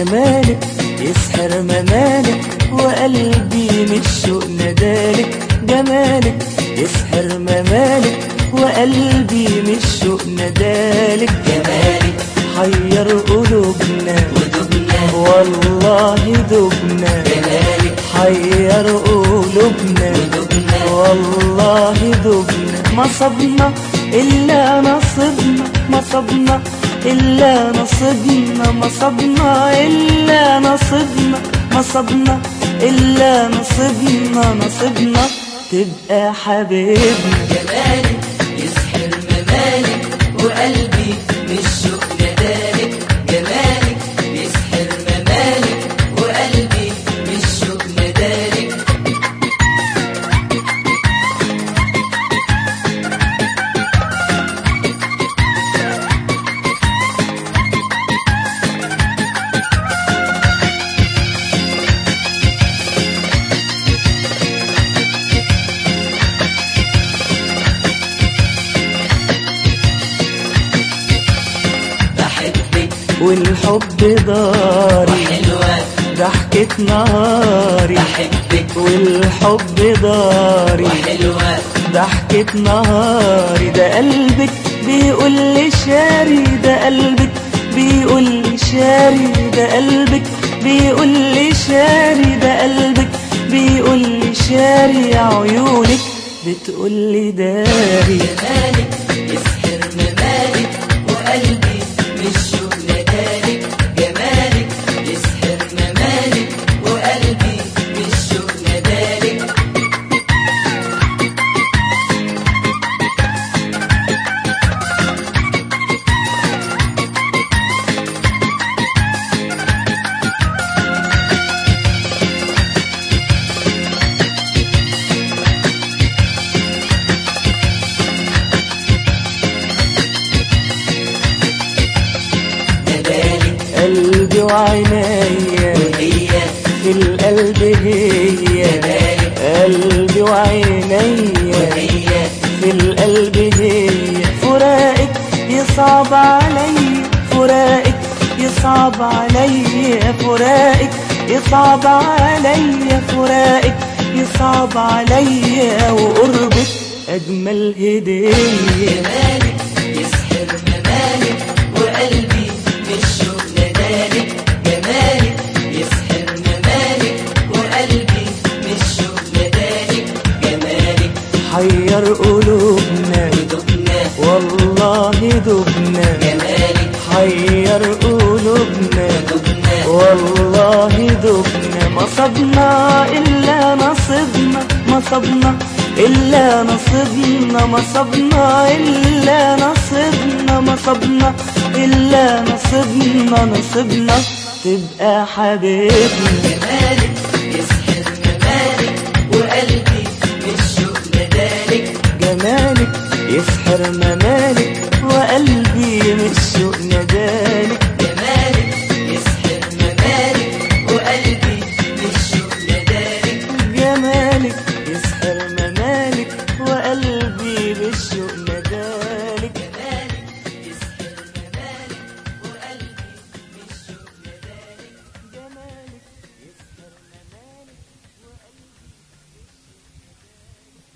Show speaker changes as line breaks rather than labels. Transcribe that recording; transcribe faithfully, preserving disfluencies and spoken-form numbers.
جمالك يسحر ممالك وقلبي من الشوق ندالك. جمالك يسحر ممالك وقلبي من الشوق ندالك.
جمالك
حير قلوبنا
ودبنا
والله دبنا.
جمالك
حير قلوبنا
ودبنا
والله دبنا. ما صبنا إلا نصبنا ما صبنا إلا نصبنا ما صبنا إلا نصبنا ما صبنا إلا نصبنا نصبنا تبقى حبيبنا.
جمالك يسحر ممالك وقلبي من الشوق ندالك. جمالك يسحر ممالك وقلبي من الشوق ندالك.
والحب داري
وحلوة
ضحكة نهاري.
بحبك
والحب داري
وحلوة
ضحكة نهاري. ده قلبك بيقول لي شاري ده قلبك بيقول لي شاري ده قلبك بيقول لي شاري ده قلبك بيقول لي شاري. عيونك بتقول لي داري.
جمالك يسحر ممالك وقلبي من الشوق ندالك. جمالك يسحر ممالك وقلبي من الشوق ندالك.
قلبي وعينيا
وهي
في القلب هي.
جمالك
قلبي وعينيا
وهي
في القلب هي. فراقك يصعب علي فراقك يصعب علي فراقك يصعب علي فراقك يصعب علي. وقربك أجمل هدية.
جمالك يسحر ممالك وقلبي من الشوق ندالك. جمالك يسحر ممالك وقلبي من الشوق ندالك. جمالك
حير قلوبنا
ودبنا
والله دبنا.
جمالك
حير قلوبنا
ودبنا
والله دبنا. ما صبنا إلا نصبنا ما صبنا إلا نصبنا ما صبنا إلا نصبنا ما صبنا إلا نصبنا نصبنا تبقى حبيبنا.
جمالك يسحر ممالك وقلبي من الشوق ندالك.
جمالك يسحر ممالك